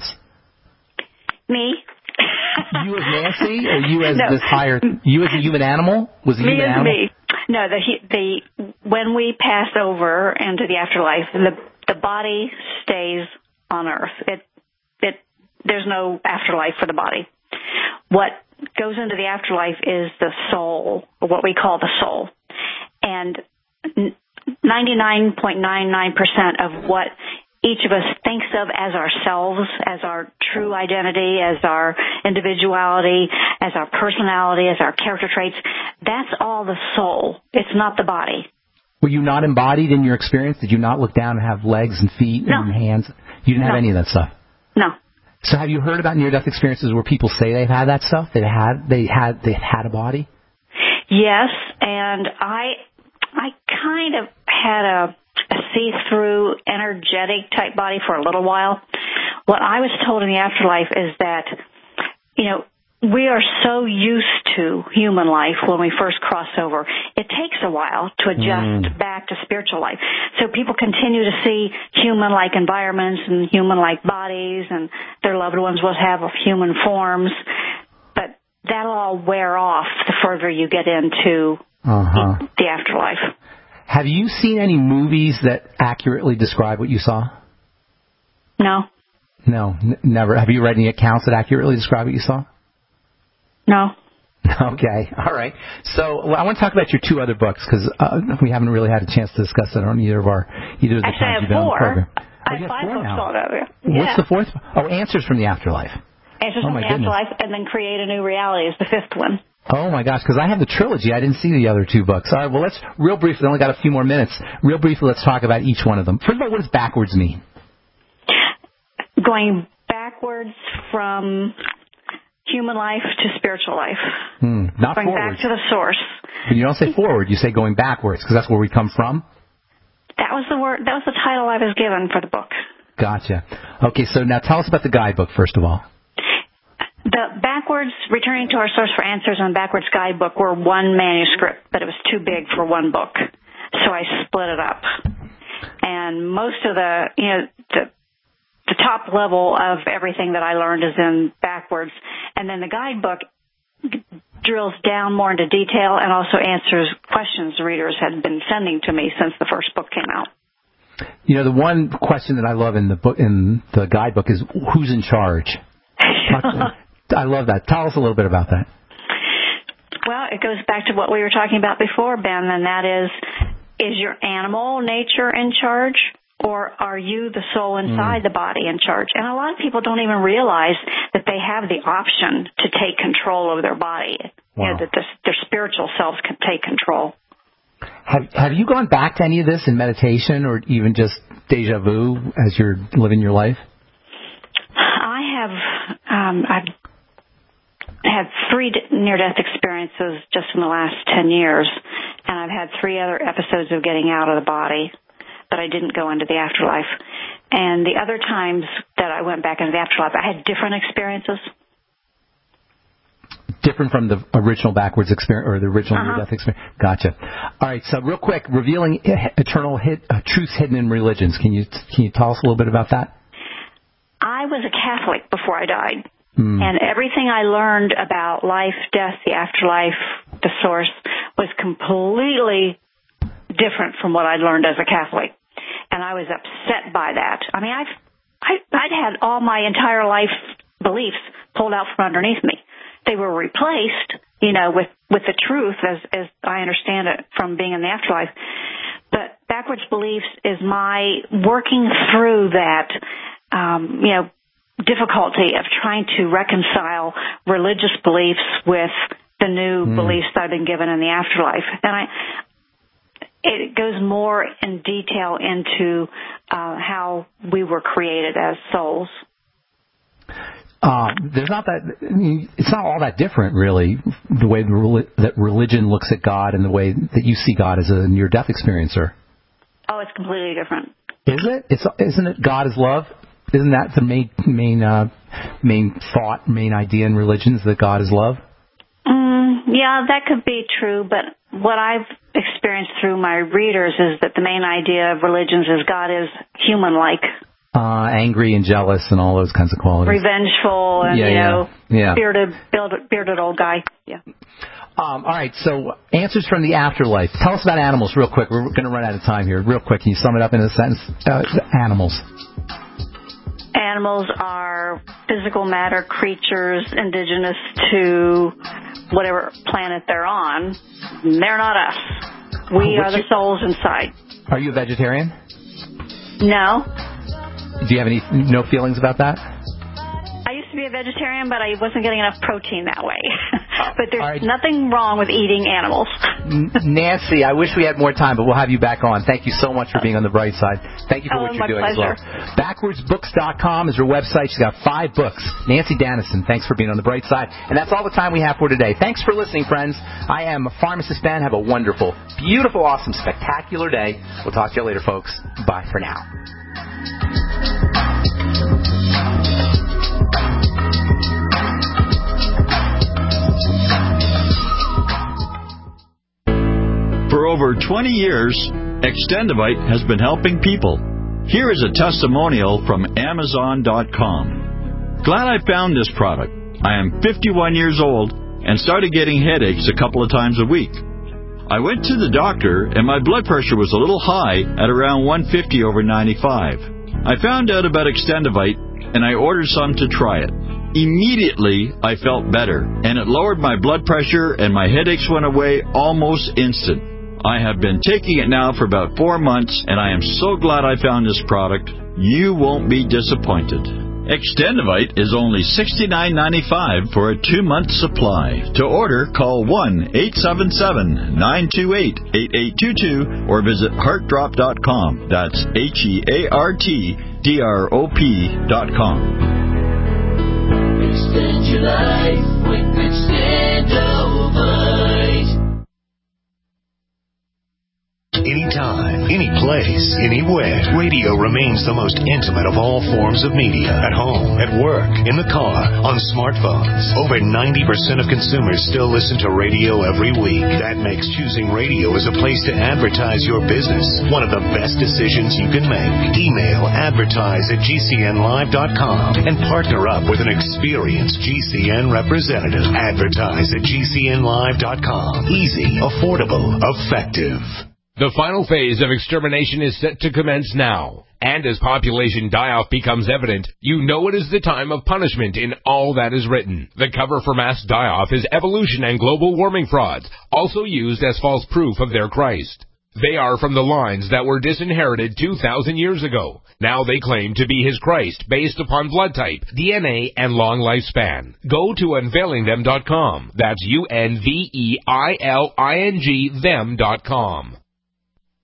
Me.
You as Nancy, or you as
no.
this higher? You as a human animal? Was a
me
human
as
animal?
Me. No, the the when we pass over into the afterlife, the the body stays on Earth. It it there's no afterlife for the body. What goes into the afterlife is the soul, or what we call the soul. And ninety-nine point nine nine percent of what each of us thinks of as ourselves, as our true identity, as our individuality, as our personality, as our character traits, that's all the soul. It's not the body.
Were you not embodied in your experience? Did you not look down and have legs and feet
no.
and hands? You didn't
no.
have any of that stuff?
No.
So have you heard about near-death experiences where people say they've had that stuff? They had they had they had a body?
Yes, and I I kind of had a, a see-through, energetic type body for a little while. What I was told in the afterlife is that, you know, we are so used to human life when we first cross over. It takes a while to adjust mm. back to spiritual life. So people continue to see human-like environments and human-like bodies, and their loved ones will have human forms. But that'll all wear off the further you get into
uh-huh.
the afterlife.
Have you seen any movies that accurately describe what you saw?
No.
No, n- never. Have you read any accounts that accurately describe what you saw?
No.
Okay, all right. So well, I want to talk about your two other books because uh, we haven't really had a chance to discuss it on either of our either of the
Actually,
times you've been on the program.
I
Oh,
have
you
five
four
books
now.
all over.
What's the fourth? Oh, Answers from the Afterlife.
Answers
oh,
from
my
the
goodness.
Afterlife, and then Create a New Reality is the fifth one.
Oh my gosh, because I have the trilogy. I didn't see the other two books. All right, well, let's real briefly. I only got a few more minutes. Real briefly, let's talk about each one of them. First of all, what does backwards mean?
Going backwards from human life to spiritual life.
Hmm, not
going
forward.
back to the source.
But you don't say forward. You say going backwards because that's where we come from.
That was the word. That was the title I was given for the book.
Gotcha. Okay, so now tell us about the guidebook first of all.
The backwards, Returning to Our Source for Answers and backwards guidebook were one manuscript, but it was too big for one book, so I split it up. And most of the, you know, the the top level of everything that I learned is in backwards, and then the guidebook drills down more into detail and also answers questions the readers had been sending to me since the first book came out.
You know, the one question that I love in the book, in the guidebook, is who's in charge. I love that. Tell us a little bit about that.
Well, it goes back to what we were talking about before, Ben, and that is, is your animal nature in charge, or are you the soul inside mm. the body in charge? And a lot of people don't even realize that they have the option to take control over their body, wow. you know, that the, their spiritual selves can take control.
Have Have you gone back to any of this in meditation or even just deja vu as you're living your life?
I have. Um, I've had three near-death experiences just in the last ten years, and I've had three other episodes of getting out of the body, but I didn't go into the afterlife. And the other times that I went back into the afterlife, I had different experiences.
Different from the original backwards experience or the original uh-huh. near-death experience. Gotcha. All right. So real quick, revealing eternal hid, uh, truths hidden in religions. Can you can you tell us a little bit about that?
I was a Catholic before I died,
mm.
and everything I learned about life, death, the afterlife, the source was completely different from what I'd learned as a Catholic, and I was upset by that. I mean, I've I, I'd had all my entire life beliefs pulled out from underneath me. They were replaced, you know, with, with the truth as, as I understand it from being in the afterlife. But backwards beliefs is my working through that, um, you know, difficulty of trying to reconcile religious beliefs with the new mm. beliefs that I've been given in the afterlife. And I, it goes more in detail into uh, how we were created as souls.
Uh, there's not that, I mean, it's not all that different, really, the way the, that religion looks at God and the way that you see God as a near-death experiencer.
Oh, it's completely different.
Is it? It's, isn't it God is love? Isn't that the main main uh, main thought, main idea in religions, that God is love?
Mm, yeah, that could be true, but what I've experienced through my readers is that the main idea of religions is God is human-like.
Uh, angry and jealous and all those kinds of qualities.
Revengeful and,
yeah,
you know,
yeah. Yeah.
bearded, bearded, bearded old guy. Yeah.
Um, all right, so answers from the afterlife. Tell us about animals real quick. We're going to run out of time here. Real quick, can you sum it up in a sentence? Uh, animals.
Animals are physical matter creatures indigenous to whatever planet they're on. They're not us. We What's are the your... souls inside.
Are you a vegetarian?
No.
Do you have any no feelings about that?
I used to be a vegetarian, but I wasn't getting enough protein that way. But there's
right.
nothing wrong with eating animals.
Nancy, I wish we had more time, but we'll have you back on. Thank you so much for being on the bright side. Thank you for
oh,
what you're
my
doing
pleasure.
as well. backwards books dot com is her website. She's got five books. Nancy Dannison, thanks for being on the bright side. And that's all the time we have for today. Thanks for listening, friends. I am Pharmacist Ben. Have a wonderful, beautiful, awesome, spectacular day. We'll talk to you later, folks. Bye for now.
For over twenty years, Extendivite has been helping people. Here is a testimonial from Amazon dot com. Glad I found this product. I am fifty-one years old and started getting headaches a couple of times a week. I went to the doctor and my blood pressure was a little high at around one fifty over ninety-five. I found out about Extendivite and I ordered some to try it. Immediately, I felt better, and it lowered my blood pressure and my headaches went away almost instant. I have been taking it now for about four months, and I am so glad I found this product. You won't be disappointed. Extendivite is only sixty-nine ninety-five for a two-month supply. To order, call one eight seven seven, nine two eight, eight eight two two or visit heart drop dot com. That's H E A R T D R O P dot com.
Extend your life with Extendivite. Anytime, any place, anywhere, radio remains the most intimate of all forms of media. At home, at work, in the car, on smartphones. Over ninety percent of consumers still listen to radio every week. That makes choosing radio as a place to advertise your business one of the best decisions you can make. Email advertise at G C N live dot com and partner up with an experienced G C N representative. Advertise at G C N live dot com. Easy, affordable, effective.
The final phase of extermination is set to commence now. And as population die-off becomes evident, you know it is the time of punishment in all that is written. The cover for mass die-off is evolution and global warming frauds, also used as false proof of their Christ. They are from the lines that were disinherited two thousand years ago. Now they claim to be his Christ based upon blood type, D N A, and long lifespan. Go to unveiling them dot com. That's U N V E I L I N G them dot com.